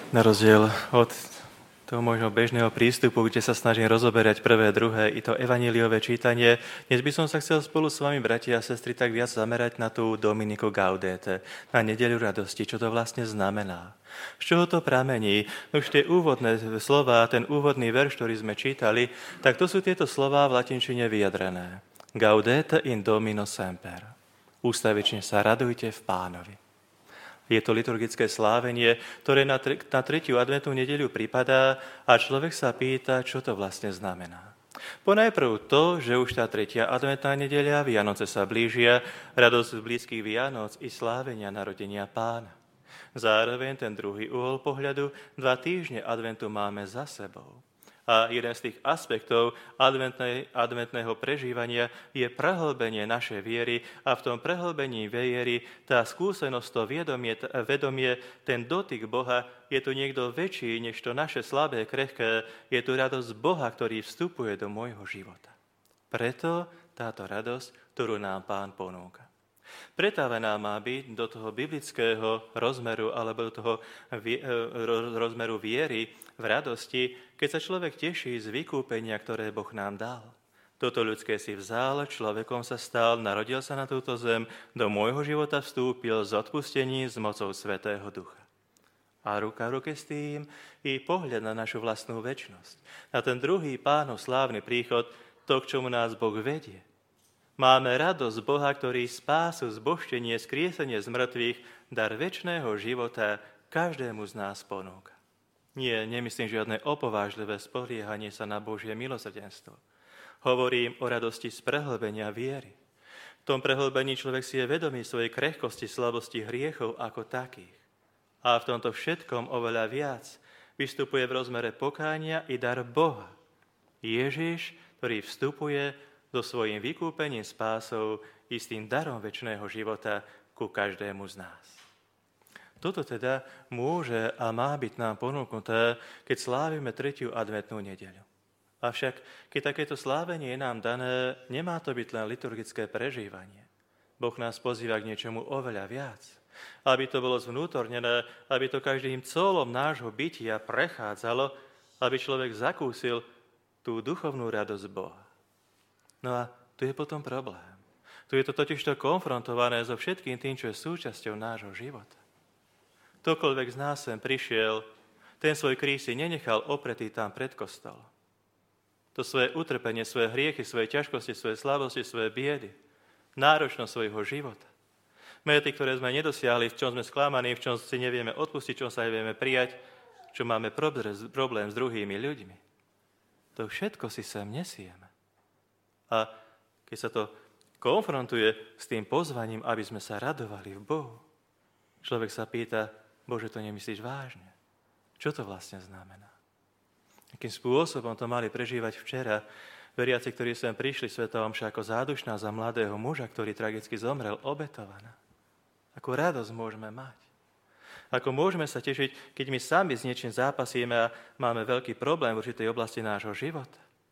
Na rozdiel od toho môjho bežného prístupu, kde sa snažím rozoberať prvé, druhé i to evanjeliové čítanie, dnes by som sa chcel spolu s vami, bratia a sestry, tak viac zamerať na tú Dominiku Gaudete, na nedeľu radosti, čo to vlastne znamená. Z čoho to pramení? Už tie úvodné slová, ten úvodný verš, ktorý sme čítali, tak to sú tieto slová v latinčine vyjadrené. Gaudete in Domino semper. Ústavične sa radujte v Pánovi. Je to liturgické slávenie, ktoré na tretiu adventnú nedeľu pripadá a človek sa pýta, čo to vlastne znamená. Ponajprv to, že už tá tretia adventná nedeľa, Vianoce sa blížia, radosť z blízkych Vianoc i slávenia narodenia Pána. Zároveň ten druhý uhol pohľadu, 2 týždne adventu máme za sebou. A jeden z tých aspektov adventného prežívania je prehlbenie našej viery a v tom prehlbení viery tá skúsenosť, to vedomie, ten dotyk Boha, je tu niekto väčší než to naše slabé, krehké, je tu radosť Boha, ktorý vstupuje do môjho života. Preto táto radosť, ktorú nám Pán ponúka. Pretavená má byť do toho biblického rozmeru alebo do toho rozmeru viery v radosti, keď sa človek teší z vykúpenia, ktoré Boh nám dal. Toto ľudské si vzal, človekom sa stal, narodil sa na túto zem, do môjho života vstúpil z odpustení s mocou Svätého Ducha. A ruka v ruke s tým i pohľad na našu vlastnú večnosť. Na ten druhý Pánov slávny príchod, to, k čomu nás Boh vedie. Máme radosť Boha, ktorý spásu, zbožtenie, skriesenie z mŕtvych, dar večného života každému z nás ponúka. Nie, nemyslím žiadne opovážlivé spoliehanie sa na Božie milosrdenstvo. Hovorím o radosti z prehlbenia viery. V tom prehlbení človek si je vedomý svojej krehkosti, slabosti, hriechov ako takých. A v tomto všetkom oveľa viac vystupuje v rozmere pokánia i dar Boha. Ježiš, ktorý vstupuje so svojím vykúpením spásou i s tým darom večného života ku každému z nás. Toto teda môže a má byť nám ponúknuté, keď slávime tretiu adventnú nedeľu. Avšak, keď takéto slávenie je nám dané, nemá to byť len liturgické prežívanie. Boh nás pozýva k niečomu oveľa viac. Aby to bolo zvnútornené, aby to každým colom nášho bytia prechádzalo, aby človek zakúsil tú duchovnú radosť Boha. No a tu je potom problém. Tu je to totižto konfrontované so všetkým tým, čo je súčasťou nášho života. Ktokoľvek z nás sem prišiel, ten svoj kríž si nenechal opretý tam pred kostolom. To svoje utrpenie, svoje hriechy, svoje ťažkosti, svoje slabosti, svoje biedy, náročnosť svojho života. Mety, ktoré sme nedosiahli, v čom sme sklamaní, v čom si nevieme odpustiť, v čom sa nevieme prijať, čo máme problém s druhými ľuďmi. To všetko si sem nesieme. A keď sa to konfrontuje s tým pozvaním, aby sme sa radovali v Bohu, človek sa pýta, Bože, to nemyslíš vážne? Čo to vlastne znamená? Akým spôsobom to mali prežívať včera veriaci, ktorí sem prišli svätá omša ako zádušná za mladého muža, ktorý tragicky zomrel, obetovaná? Akú radosť môžeme mať? Ako môžeme sa tešiť, keď my sami s niečím zápasíme a máme veľký problém v určitej oblasti nášho života?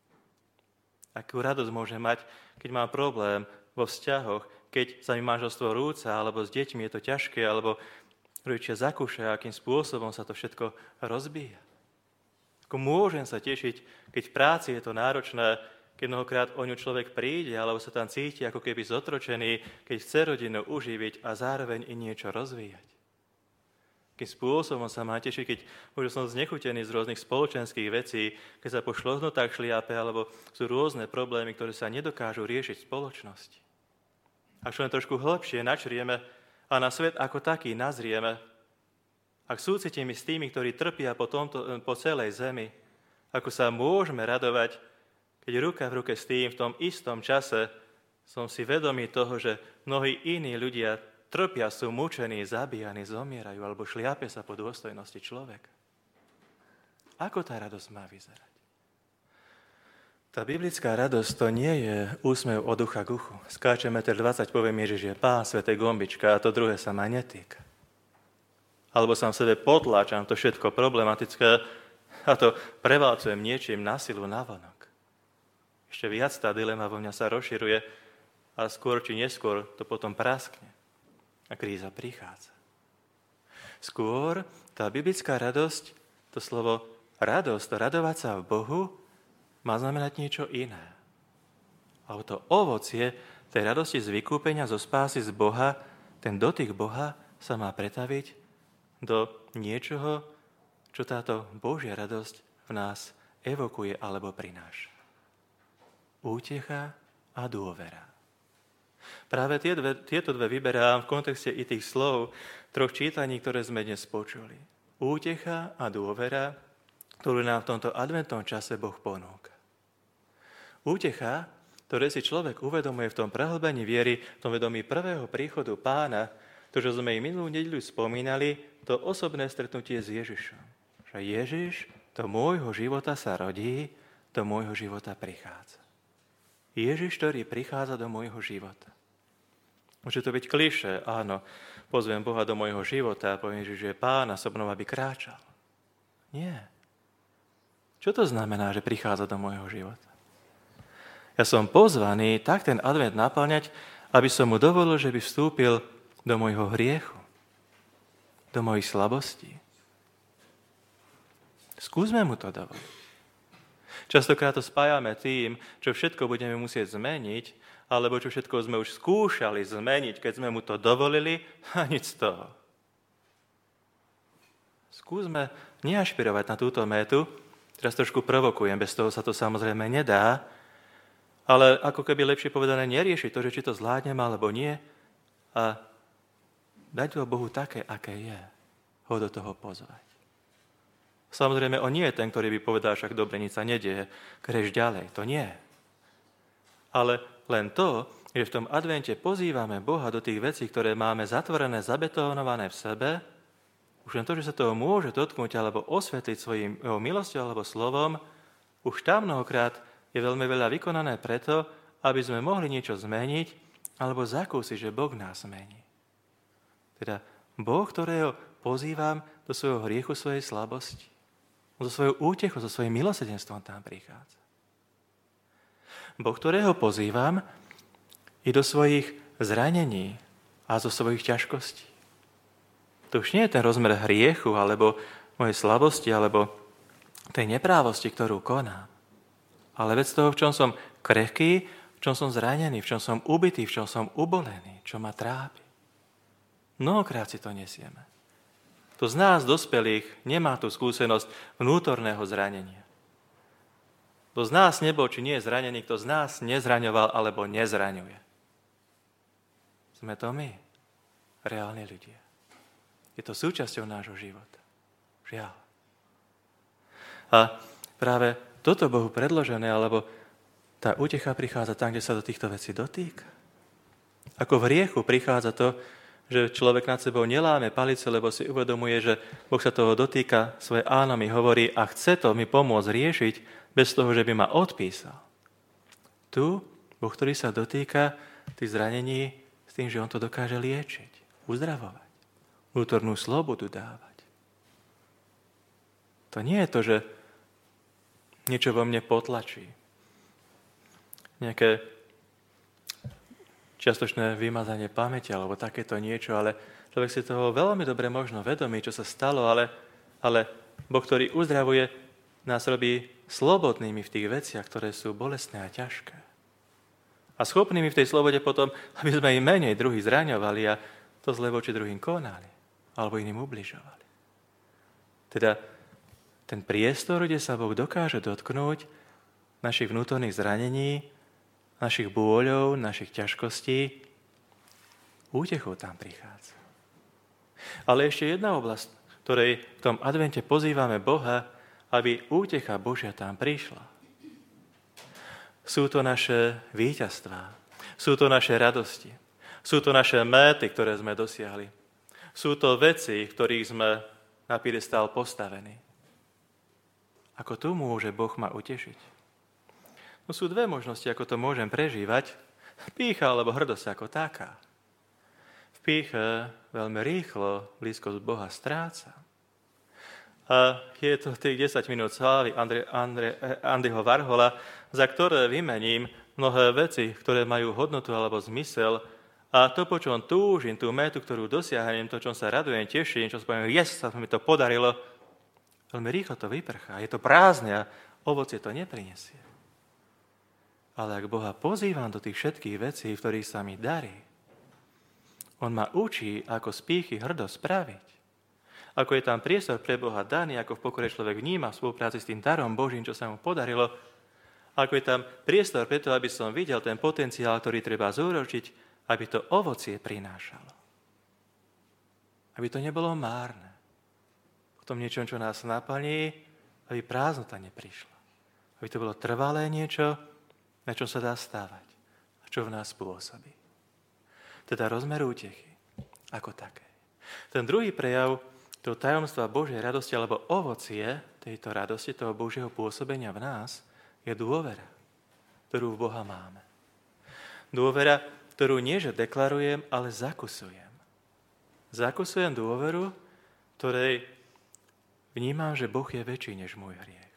Akú radosť môže mať, keď mám problém vo vzťahoch, keď sa mi manželstvo rúca, alebo s deťmi je to ťažké, alebo rodičia zakúšajú, akým spôsobom sa to všetko rozbíja. Ako môžem sa tešiť, keď v práci je to náročné, keď mnohokrát o ňu človek príde, alebo sa tam cíti ako keby zotročený, keď chce rodinu uživiť a zároveň i niečo rozvíjať. Akým spôsobom sa má tešiť, keď možno som znechutený z rôznych spoločenských vecí, keď sa po šlohnutách šliape, alebo sú rôzne problémy, ktoré sa nedokážu riešiť v spoločnosti. Ak čo len trošku hlbšie načrieme a na svet ako taký nazrieme, ak súcitíme s tými, ktorí trpia po celej zemi, ako sa môžeme radovať, keď ruka v ruke s tým v tom istom čase som si vedomý toho, že mnohí iní ľudia trpia, sú mučení, zabíjani, zomierajú alebo šliapia sa po dôstojnosti človeka. Ako tá radosť má vyzerať? Tá biblická radosť to nie je úsmev od ucha k uchu. Skáče 1,20 m, poviem Ježiš je Pán, sväté gombička a to druhé sa ma netýka. Alebo sám sebe potláčam to všetko problematické a to prevalcujem niečím na silu navonok. Ešte viac tá dilema vo mňa sa rozširuje a skôr či neskôr to potom praskne. A kríza prichádza. Skôr Tá biblická radosť, to slovo radosť, to radovať sa v Bohu, má znamenať niečo iné. A to ovocie tej radosti z vykúpenia, zo spásy z Boha, ten dotyk Boha sa má pretaviť do niečoho, čo táto Božia radosť v nás evokuje alebo prináša. Útecha a dôvera. Práve tieto dve vyberám v kontexte i tých slov troch čítaní, ktoré sme dnes počuli. Útecha a dôvera, ktorú nám v tomto adventnom čase Boh ponúka. Útecha, ktoré si človek uvedomuje v tom prehlbení viery, v tom vedomí prvého príchodu Pána, to, čo sme i minulú nedeľu spomínali, to osobné stretnutie s Ježišom. Že Ježiš do môjho života sa rodí, do môjho života prichádza. Ježiš, ktorý prichádza do môjho života. Môže to byť klišé, áno, pozvem Boha do môjho života a poviem, že je Pán a so mnou, aby kráčal. Nie. Čo to znamená, že prichádza do môjho života? Ja som pozvaný tak ten advent naplňať, aby som mu dovolil, že by vstúpil do môjho hriechu, do mojich slabostí. Skúsme mu to dovoliť. Častokrát to spájame tým, čo všetko budeme musieť zmeniť, alebo čo všetko sme už skúšali zmeniť, keď sme mu to dovolili, a nič z toho. Skúsme neašpirovať na túto métu, teraz trošku provokujem, bez toho sa to samozrejme nedá, ale ako keby lepšie povedané neriešiť to, že či to zvládnem alebo nie, a dať ho Bohu také, aké je, ho do toho pozvať. Samozrejme, on nie je ten, ktorý by povedal, však dobre, nič sa nedieje, kreš ďalej. To nie. Ale len to, že v tom advente pozývame Boha do tých vecí, ktoré máme zatvorené, zabetonované v sebe, už len to, že sa toho môže dotknúť alebo osvetliť svojím milosťou alebo slovom, už tam mnohokrát je veľmi veľa vykonané preto, aby sme mohli niečo zmeniť alebo zakúsiť, že Boh nás zmení. Teda Boh, ktorého pozývam do svojho hriechu, svojej slabosti. So svojou útechou, so svojím milosrdenstvom tam prichádza. Boh, ktorého pozývam i do svojich zranení a zo svojich ťažkostí. To už nie je ten rozmer hriechu, alebo mojej slabosti, alebo tej neprávosti, ktorú konám. Ale vec toho, v čom som krehký, v čom som zranený, v čom som ubitý, v čom som ubolený, čo ma trápi. Mnohokrát si to nesieme. Kto z nás, dospelých, nemá tú skúsenosť vnútorného zranenia. Kto z nás nebol, či nie je zranený, kto z nás nezraňoval alebo nezraňuje. Sme to my, reálni ľudia. Je to súčasťou nášho života. Žiaľ. A práve toto Bohu predložené, alebo tá útecha prichádza tam, kde sa do týchto vecí dotýka. Ako v hriechu prichádza to, že človek nad sebou neláme palice, lebo si uvedomuje, že Boh sa toho dotýka, svoje áno mi hovorí a chce to mi pomôcť riešiť bez toho, že by ma odpísal. Tu Boh, ktorý sa dotýka tých zranení s tým, že on to dokáže liečiť, uzdravovať, vnútornú slobodu dávať. To nie je to, že niečo vo mne potlačí. Nejaké čiastočné vymazanie pamäti alebo takéto niečo, ale človek si toho veľmi dobre možno vedomí, čo sa stalo, ale Boh, ktorý uzdravuje, nás robí slobodnými v tých veciach, ktoré sú bolestné a ťažké. A schopnými v tej slobode potom, aby sme im menej druhých zraňovali a to zle voči druhým konali alebo iným ubližovali. Teda ten priestor, kde sa Boh dokáže dotknúť našich vnútorných zranení, našich bôľov, našich ťažkostí, útechou tam prichádza. Ale ešte jedna oblasť, ktorej v tom advente pozývame Boha, aby útecha Božia tam prišla. Sú to naše víťazstvá, sú to naše radosti, sú to naše méty, ktoré sme dosiahli. Sú to veci, v ktorých sme na piedestál postavení. Ako tu môže Boh ma utešiť? No sú dve možnosti, ako to môžem prežívať. Pýcha alebo hrdosť ako taká. V pýche veľmi rýchlo blízkosť Boha stráca. A je to tých 10 minút slávy Andyho Warhola, za ktoré vymením mnohé veci, ktoré majú hodnotu alebo zmysel, A to, po čom túžim, tú metu, ktorú dosiahnem, to, čom sa radujem, teším, čo spomínam, sa mi to podarilo, veľmi rýchlo to vyprchá. Je to prázdne a ovocie to neprinesie. Ale ak Boha pozývam do tých všetkých vecí, v ktorých sa mi darí, on ma učí, ako z pýchy hrdosť spraviť. Ako je tam priestor pre Boha daný, ako v pokore človek vníma v spolupráci s tým darom Božím, čo sa mu podarilo, ako je tam priestor preto, aby som videl ten potenciál, ktorý treba zúročiť, aby to ovocie prinášalo. Aby to nebolo márne. Potom niečo, čo nás naplní, aby prázdnota neprišla. Aby to bolo trvalé niečo, na čom sa dá stávať a čo v nás pôsobí. Teda rozmer útechy ako také. Ten druhý prejav toho tajomstva Božej radosti alebo ovocie tejto radosti, toho Božieho pôsobenia v nás je dôvera, ktorú v Boha máme. Dôvera, ktorú nie že deklarujem, ale zakusujem. Zakusujem dôveru, ktorej vnímam, že Boh je väčší než môj hriech.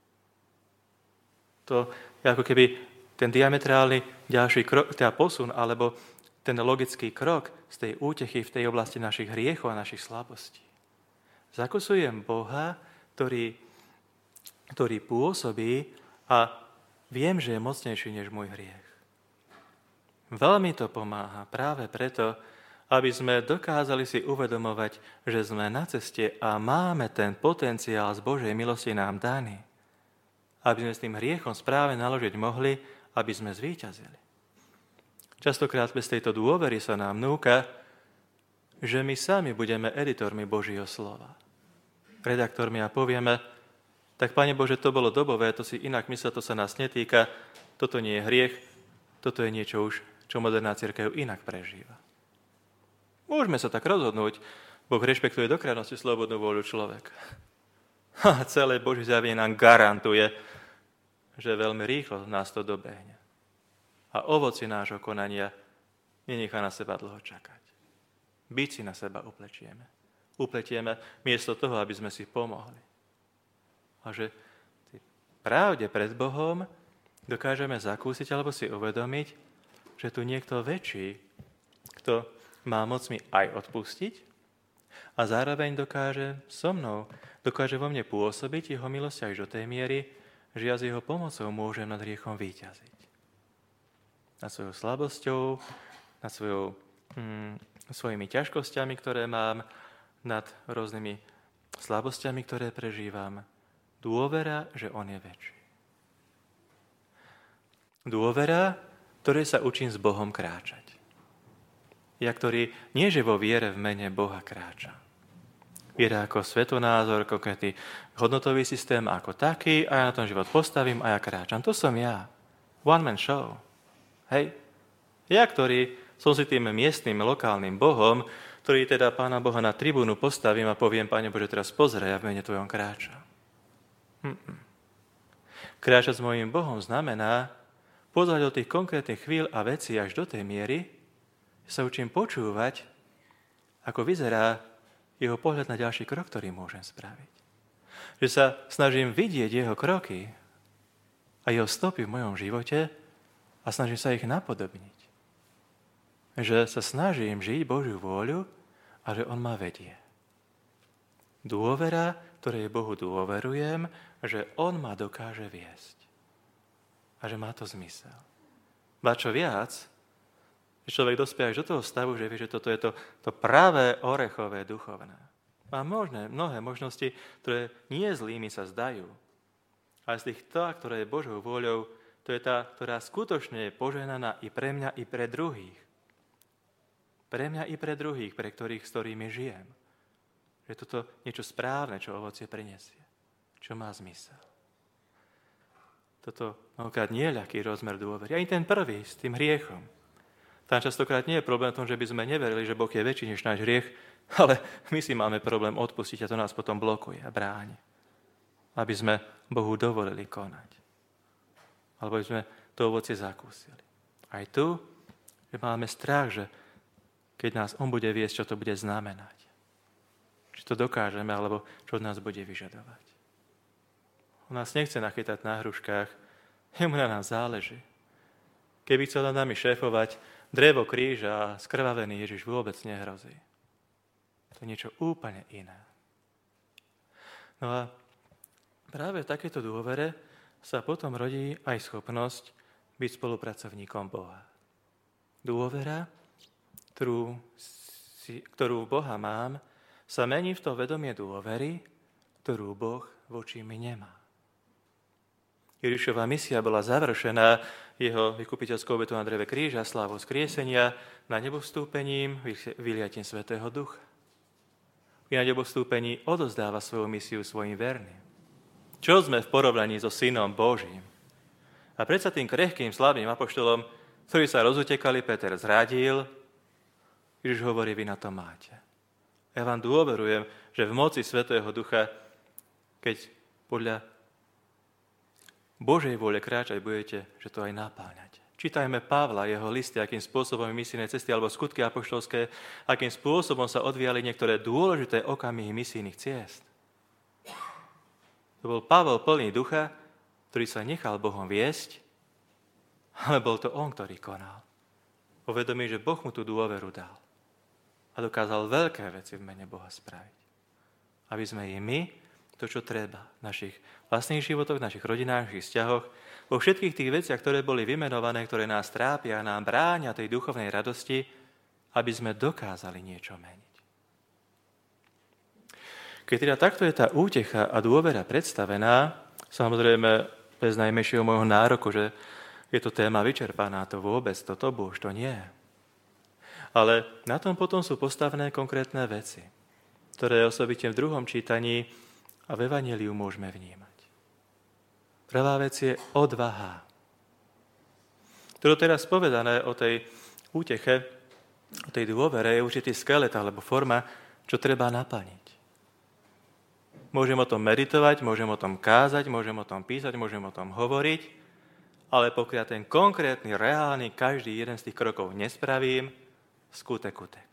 To je ako keby ten diametrálny ďalší krok, teda posun, alebo ten logický krok z tej útechy v tej oblasti našich hriechov a našich slabostí. Zakusujem Boha, ktorý pôsobí a viem, že je mocnejší než môj hriech. Veľmi to pomáha práve preto, aby sme dokázali si uvedomovať, že sme na ceste a máme ten potenciál z Božej milosti nám daný. Aby sme s tým hriechom správne naložiť mohli, aby sme zvíťazili. Častokrát bez tejto dôvery sa nám núka, že my sami budeme editormi Božieho slova. Redaktormi a povieme, tak Pane Bože, to bolo dobové, to si inak myslel, to sa nás netýka, toto nie je hriech, toto je niečo už, čo moderná cirkev inak prežíva. Môžeme sa tak rozhodnúť, Boh rešpektuje do krajnosti slobodnú vôľu človeka. A celé Božie zjavenie nám garantuje, že veľmi rýchlo nás to dobehne. A ovoci nášho konania nenechá na seba dlho čakať. Bič si na seba upletieme miesto toho, aby sme si pomohli. A že pravde pred Bohom dokážeme zakúsiť alebo si uvedomiť, že tu niekto väčší, kto má moc mi aj odpustiť a zároveň dokáže vo mne pôsobiť jeho milosť až do tej miery, že ja s jeho pomocou môžem nad hriechom víťaziť. Nad svojou slabosťou, nad svojimi ťažkosťami, ktoré mám, nad rôznymi slabosťami, ktoré prežívam. Dôvera, že on je väčší. Dôvera, ktorej sa učím s Bohom kráčať. Ja, ktorý nie že vo viere v mene Boha kráča. Viera ako svetonázor, konkrétny hodnotový systém ako taký a ja na tom život postavím a ja kráčam. To som ja. One man show. Hej. Ja, ktorý som si tým miestnym, lokálnym Bohom, ktorý teda Pána Boha na tribúnu postavím a poviem, Pane Bože, teraz pozraj, ja v mene Tvojom kráčam. Kráčať s mojím Bohom znamená pozvať do tých konkrétnych chvíľ a vecí až do tej miery, že sa učím počúvať, ako vyzerá jeho pohľad na ďalší krok, ktorý môžem spraviť. Že sa snažím vidieť jeho kroky a jeho stopy v mojom živote a snažím sa ich napodobniť. Že sa snažím žiť Božiu vôľu a že on ma vedie. Dôvera, ktorej Bohu dôverujem, že on ma dokáže viesť. A že má to zmysel. Ba čo viac, že človek dospie až do toho stavu, že vie, že toto je to pravé orechové duchovné. Má mnohé možnosti, ktoré nie zlými sa zdajú. Ale z tých ktoré je Božou vôľou, to je tá, ktorá skutočne je požehnaná i pre mňa, i pre druhých. Pre mňa i pre druhých, pre ktorých, s ktorými žijem. Že toto niečo správne, čo ovocie prinesie. Čo má zmysel. Toto mnohokrát nie je ľahký rozmer dôvery. Ani ten prvý s tým hriechom. Tam častokrát nie je problém v tom, že by sme neverili, že Boh je väčší než náš hriech, ale my si máme problém odpustiť a to nás potom blokuje a bráni. Aby sme Bohu dovolili konať. Alebo aby sme to ovocie zakúsili. Aj tu, že máme strach, že keď nás on bude viesť, čo to bude znamenať. Či to dokážeme, alebo čo od nás bude vyžadovať. On nás nechce nachytať na hruškách, jemu na nás záleží. Keby chcel nad nami šéfovať, drevo, kríž a skrvavený Ježiš vôbec nehrozí. To je niečo úplne iné. No a práve v takejto dôvere sa potom rodí aj schopnosť byť spolupracovníkom Boha. Dôvera, ktorú Boha mám, sa mení v to vedomie dôvery, ktorú Boh voči mi nemá. Ježišova misia bola završená jeho vykupiteľskou obetou na dreve kríža, slávou skriesenia, na nebovstúpením, vyliatím Svätého Ducha. I na nebovstúpení odozdáva svoju misiu svojim verným. Čo sme v porovnaní so Synom Božím? A predsa tým krehkým, slabým apoštolom, ktorí sa rozutekali, Peter zradil, Ježiš hovorí, vy na to máte. Ja vám dôverujem, že v moci Svätého Ducha, keď podľa Božej vôle kráčať budete, že to aj napáľate. Čítajme Pavla, jeho listy, akým spôsobom misijné cesty alebo skutky apoštolské, akým spôsobom sa odvíjali niektoré dôležité okamihy misijných ciest. To bol Pavel plný ducha, ktorý sa nechal Bohom viesť, ale bol to on, ktorý konal. Uvedomí, že Boh mu tú dôveru dal. A dokázal veľké veci v mene Boha spraviť. Aby sme i my to, čo treba v našich vlastných životoch, v našich rodinách, v našich vzťahoch, vo všetkých tých veciach, ktoré boli vymenované, ktoré nás trápia a nám bránia tej duchovnej radosti, aby sme dokázali niečo meniť. Keď teda takto je tá útecha a dôvera predstavená, samozrejme bez najmenšieho môjho nároku, že je to téma vyčerpaná, to vôbec, to už to nie. Ale na tom potom sú postavené konkrétne veci, ktoré osobitne v druhom čítaní a v Evanjeliu môžeme vnímať. Prvá vec je odvaha. To teraz povedané o tej úteche, o tej dôvere je určitý skelet alebo forma, čo treba naplniť. Môžem o tom meditovať, môžem o tom kázať, môžem o tom písať, môžem o tom hovoriť, ale pokiaľ ten konkrétny, reálny, každý jeden z tých krokov nespravím, skutek utek.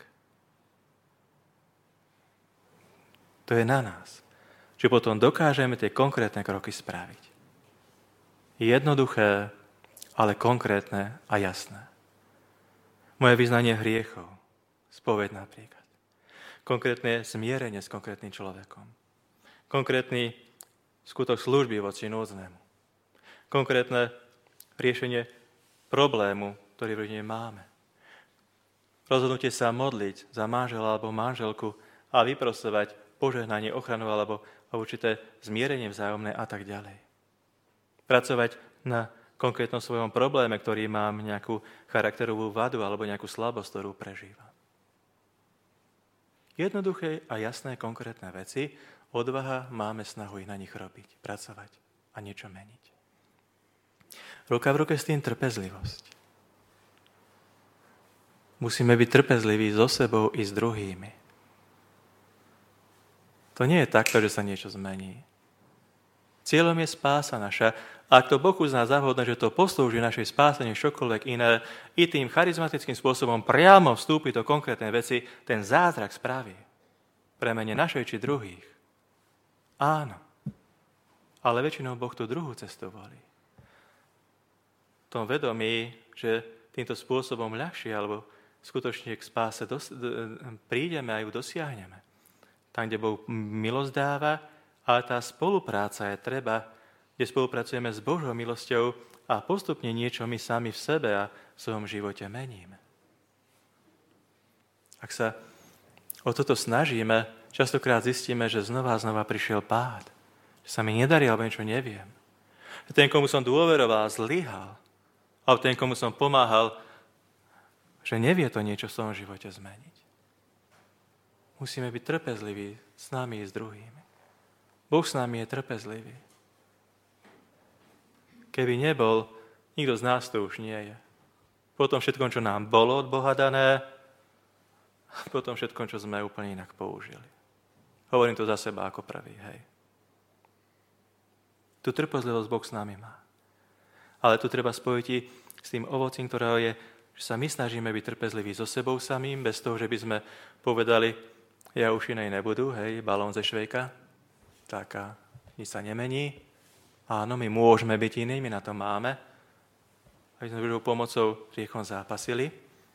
To je na nás. Či potom dokážeme tie konkrétne kroky spraviť. Jednoduché, ale konkrétne a jasné. Moje vyznanie hriechov, spoveď napríklad. Konkrétne zmierenie s konkrétnym človekom. Konkrétny skutok služby voči núdznému. Konkrétne riešenie problému, ktorý v rodine máme. Rozhodnutie sa modliť za manžela alebo manželku a vyprosovať požehnanie, ochranu alebo určité zmierenie vzájomné a tak ďalej. Pracovať na konkrétnom svojom probléme, ktorý mám nejakú charakterovú vadu alebo nejakú slabosť, ktorú prežívam. Jednoduché a jasné konkrétne veci, odvaha, máme snahu ich na nich robiť, pracovať a niečo meniť. Ruka v ruke s tým trpezlivosť. Musíme byť trpezliví so sebou i s druhými. To nie je takto, že sa niečo zmení. Cieľom je spása naša. Ak to Boh uzná za vhodné, že to poslúži našej spáseniu čokoľvek iné, i tým charizmatickým spôsobom priamo vstúpi do konkrétnej veci, ten zázrak spraví. Premene našej či druhých. Áno. Ale väčšinou Boh tú druhú cestu volí. V tom vedomí, že týmto spôsobom ľahšie alebo skutočne k spáse prídeme a ju dosiahneme. Tam, kde Boh milosť dáva, ale tá spolupráca je treba, kde spolupracujeme s Božou milosťou a postupne niečo my sami v sebe a v svojom živote meníme. Ak sa o toto snažíme, častokrát zistíme, že znova a znova prišiel pád. Že sa mi nedarí, alebo niečo neviem. Že ten, komu som dôveroval, zlyhal. A ten, komu som pomáhal, že nevie to niečo v svojom živote zmeniť. Musíme byť trpezliví s nami i s druhými. Boh s nami je trpezlivý. Keby nebol, nikto z nás to už nie je. Potom všetkom, čo nám bolo od Boha dané, potom všetkom, čo sme úplne inak použili. Hovorím to za seba ako prvý, hej. Tu trpezlivosť Boh s nami má. Ale tu treba spojiť i s tým ovocím, ktorého je, že sa my snažíme byť trpezliví so sebou samým, bez toho, že by sme povedali, ja už inej nebudú, hej, balón ze švejka, tak a nič sa nemení. Áno, my môžeme byť iní, my na to máme. Aby sme Božou pomocou hriechom zápasili.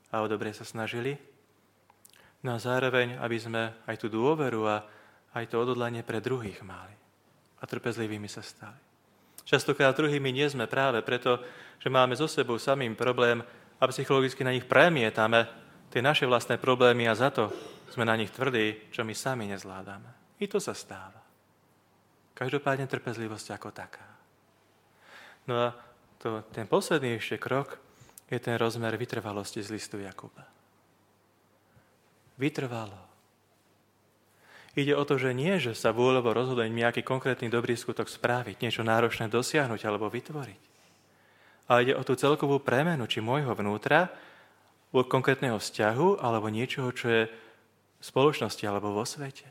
a o dobre sa snažili. No a zároveň, aby sme aj tú dôveru a aj to odhodlanie pre druhých mali a trpezlivými sa stali. Častokrát druhými nie sme práve preto, že máme so sebou samým problém a psychologicky na nich premietame tie naše vlastné problémy a za to sme na nich tvrdí, čo my sami nezvládame. I to sa stáva. Každopádne trpezlivosť ako taká. No a ten posledný ešte krok je ten rozmer vytrvalosti z listu Jakuba. Vytrvalo. Ide o to, že nie, že sa vôľovo rozhodne nejaký konkrétny dobrý skutok spraviť, niečo náročné dosiahnuť alebo vytvoriť. Ale ide o tú celkovú premenu, či môjho vnútra, od konkrétneho vzťahu, alebo niečoho, čo je v spoločnosti alebo vo svete.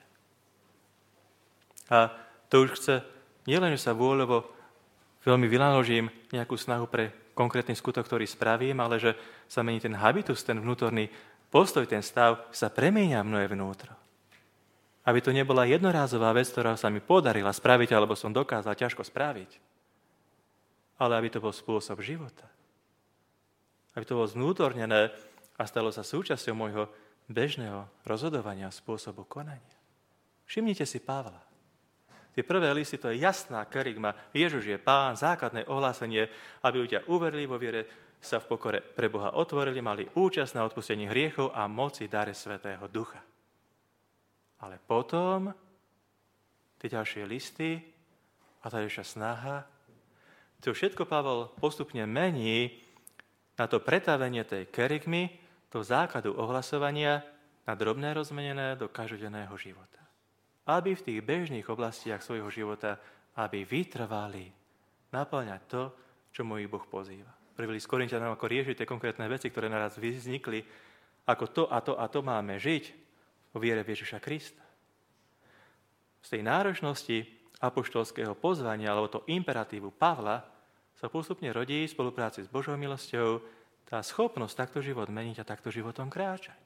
A to už chce nielen, že sa vôľovo veľmi vynaložím nejakú snahu pre konkrétny skutok, ktorý spravím, ale že sa mení ten habitus, ten vnútorný postoj, ten stav, sa premieňa moje vnútro. Aby to nebola jednorázová vec, ktorá sa mi podarila spraviť, alebo som dokázal ťažko spraviť, ale aby to bol spôsob života. Aby to bolo zvnútornené a stalo sa súčasťou môjho bežného rozhodovania, spôsobu konania. Všimnite si Pavla. Tie prvé listy, to je jasná kerygma. Ježiš je Pán, základné ohlásenie, aby ľudia uverili vo viere, sa v pokore pre Boha otvorili, mali účasť na odpustení hriechov a moci dare Svätého Ducha. Ale potom tie ďalšie listy a tá ďalšia snaha, to všetko Pavol postupne mení na to pretavenie tej kerygmy, toho základu ohlasovania na drobné rozmenené do každodenného života. Aby v tých bežných oblastiach svojho života, aby vytrvali naplňať to, čo môj Boh pozýva. Prvý list Korinťanom, ako riešiť tie konkrétne veci, ktoré naraz vznikli, ako to a to a to máme žiť vo viere v Ježiša Krista. Z tej náročnosti apoštolského pozvania, alebo to imperatívu Pavla, sa postupne rodí v spolupráci s Božou milosťou tá schopnosť takto život meniť a takto životom kráčať.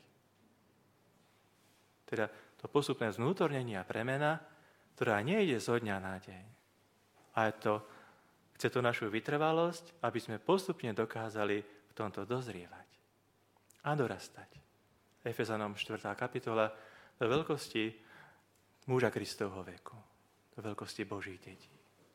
Teda to postupné zvnútornenie a premena, ktorá nejde zo dňa na deň. A chce to našu vytrvalosť, aby sme postupne dokázali v tomto dozrievať a dorastať. Efezanom 4. kapitola do veľkosti muža Kristovho veku, do veľkosti Božích detí.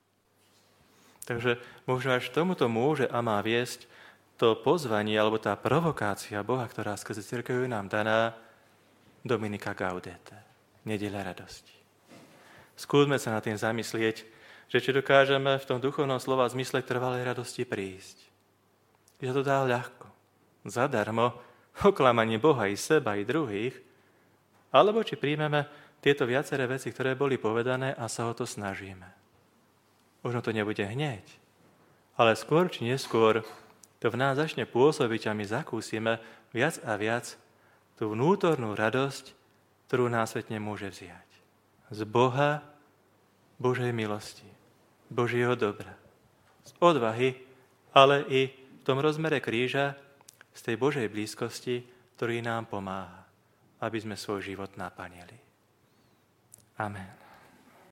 Takže možno až tomuto môže a má viesť to pozvanie, alebo tá provokácia Boha, ktorá skrze cirkev je nám daná, Dominika Gaudete, nedeľa radosti. Skúsme sa nad tým zamyslieť, že či dokážeme v tom duchovnom slova zmysle trvalej radosti prísť. Že to dá ľahko, zadarmo, oklamanie Boha i seba, i druhých, alebo či príjmeme tieto viaceré veci, ktoré boli povedané a sa o to snažíme. Možno to nebude hneď, ale skôr či neskôr to v nás začne pôsobiť a my zakúsime viac a viac tú vnútornú radosť, ktorú nás svetne môže vziať. Z Boha, Božej milosti, Božieho dobra, z odvahy, ale i v tom rozmere kríža, z tej Božej blízkosti, ktorý nám pomáha, aby sme svoj život naplnili. Amen.